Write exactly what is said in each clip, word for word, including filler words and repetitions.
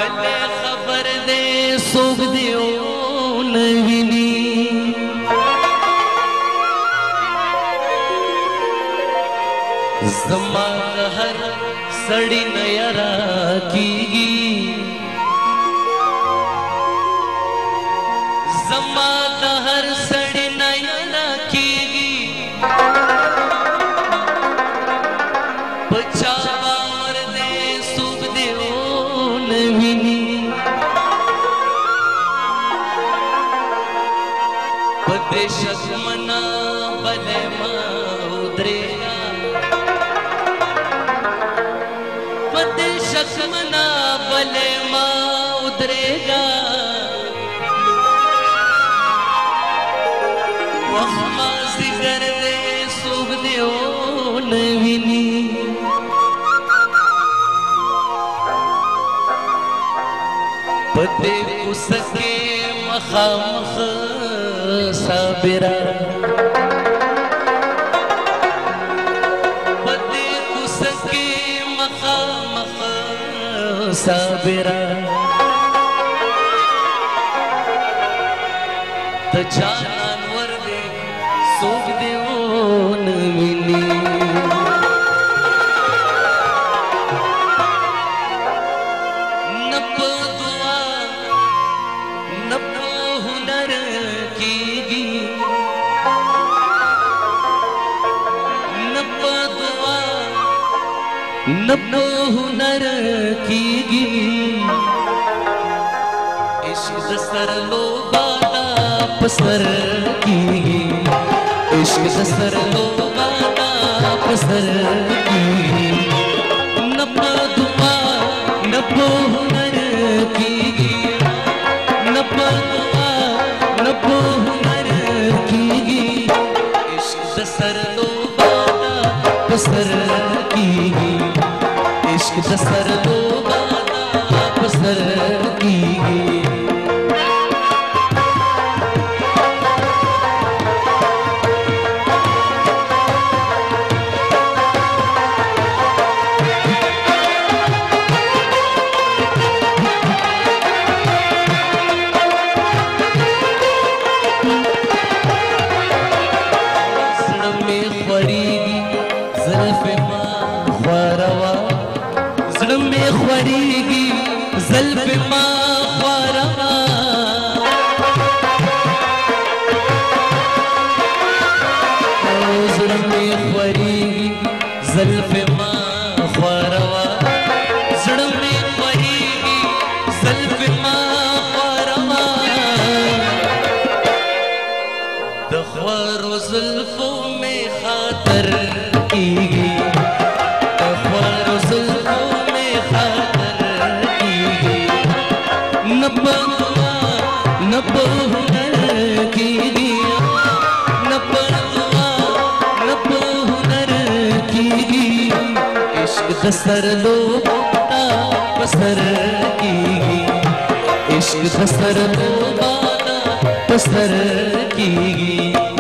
पहले खबर दे सोग दियो नवीनी जमात हर सड़ी नयरा कीगी जमात हर सड़ी नयरा कीगी बचावर दे सुख देओ नवीनी बदेशक मना बले उदरेगा बदेशक मना बले उदरेगा वहमा जिगर दे सुख देओ नवीनी बदे उसके मखामख साबिरा बदे उसके मखामख साबिरा त जानवर दे सोग देओ नवीनी नप दुआ नप हुनर कीगी नप दुआ नप हुनर कीगी इश्क सर लो बादा पसर कीगी इश्क सर लो बादा पसर कीगी नप दुआ नप हुनर कीगी नप दुआ नप हुनर कीगी इश्क सर लो बादा पसर कीगी इश्क सर लो बादा पसर कीगी ख्वरीगी ज़ल्फ़ माँ ख्वारवा ज़ुल्फ़ ख्वरीगी ज़ल्फ़ माँ ख्वारवा ज़ुल्फ़ ख्वरीगी ज़ल्फ़ माँ ख्वारवा दख्वार ज़ुल्फ़ों में खातर कीगी नप दुआ नप हुनर कीगी नप दुआ नप हुनर कीगी इश्क सर लो बादा पसर कीगी इश्क सर लो बादा पसर कीगी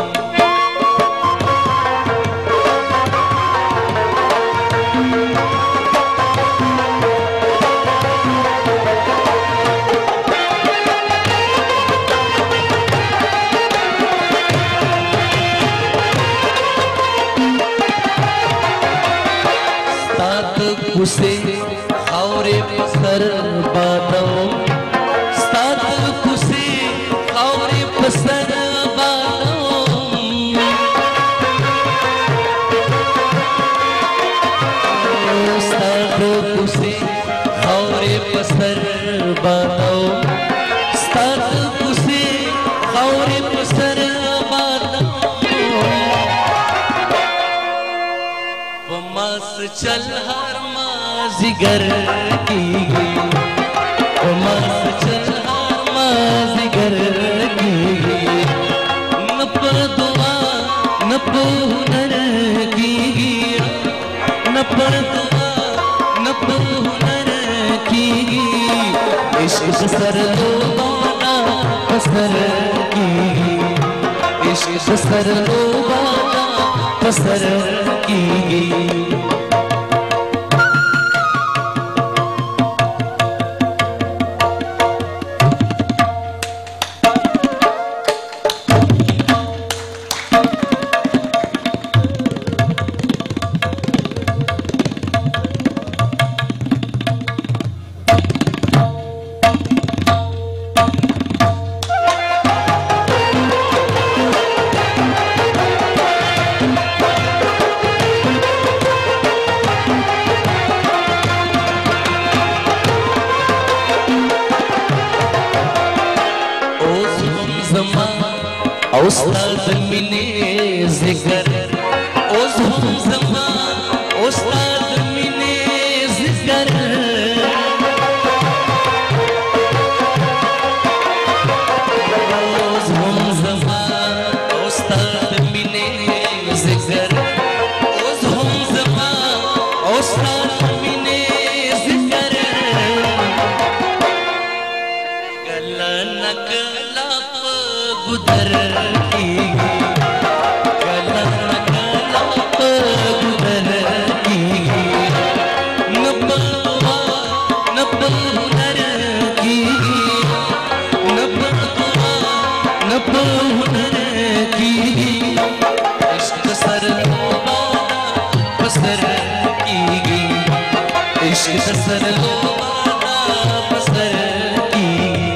उसे खौरे पसर बादो स्ताद कुसे खौरे पसर बादो स्ताद कुसे खौरे पसर बादो स्ताद कुसे खौरे पसर बादो वमास चल हर जिगर कीगी वमास चल हर जिगर कीगी नप दुआ नप हुनर कीगी नप दुआ नप हुनर कीगी इश्क सर लो बादा पसर कीगी इश्क सर लो बादा पसर कीगी उस्ताद मिने जिगर उस हम ज़मान उस्ताद मिने जिगर उस हम ज़मान उस्ताद मिने जिगर उस हम ज़मान उस्ताद मिने जिगर गला नकला गुदर की गला नकला गुदर की नब्बा नब्बा हुनर की नब्बा नब्बा हुनर की इश्क सर बसर की इश्क सर बसर की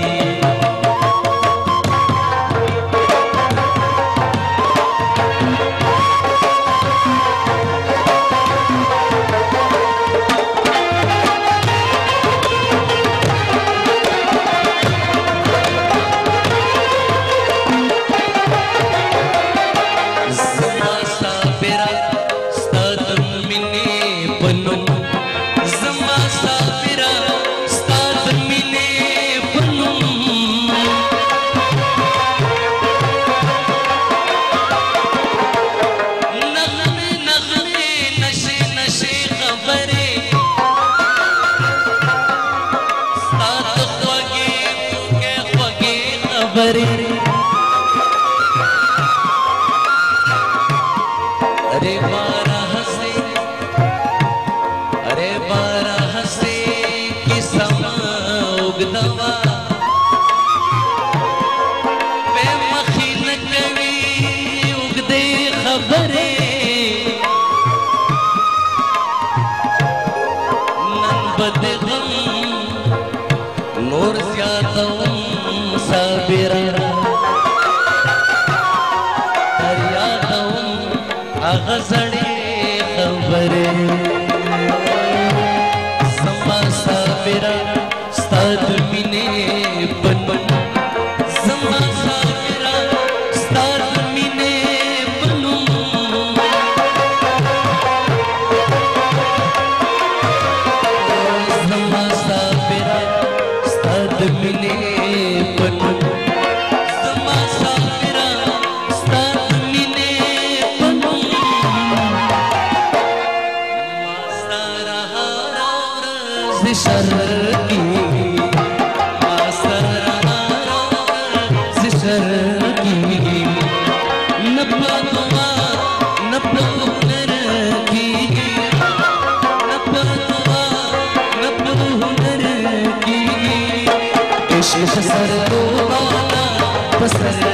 अरे बारह से अरे बारह से किस्म उगदवा पे मखीन कवी उगदे खबरे नन बदगम नूर ज्यादा साबिरा गज़ड़े खबरे समा साबिरा उस्ताद मिने बनूं समा साबिरा उस्ताद मिने बनूं समा साबिरा उस्ताद मिने बनूं समा साबिरा उस्ताद मिने शर की शर की नब्बा दुआ नब्बा हुनर की नब्बा दुआ नब्बा हुनर की इश्क सर तो वाला बसर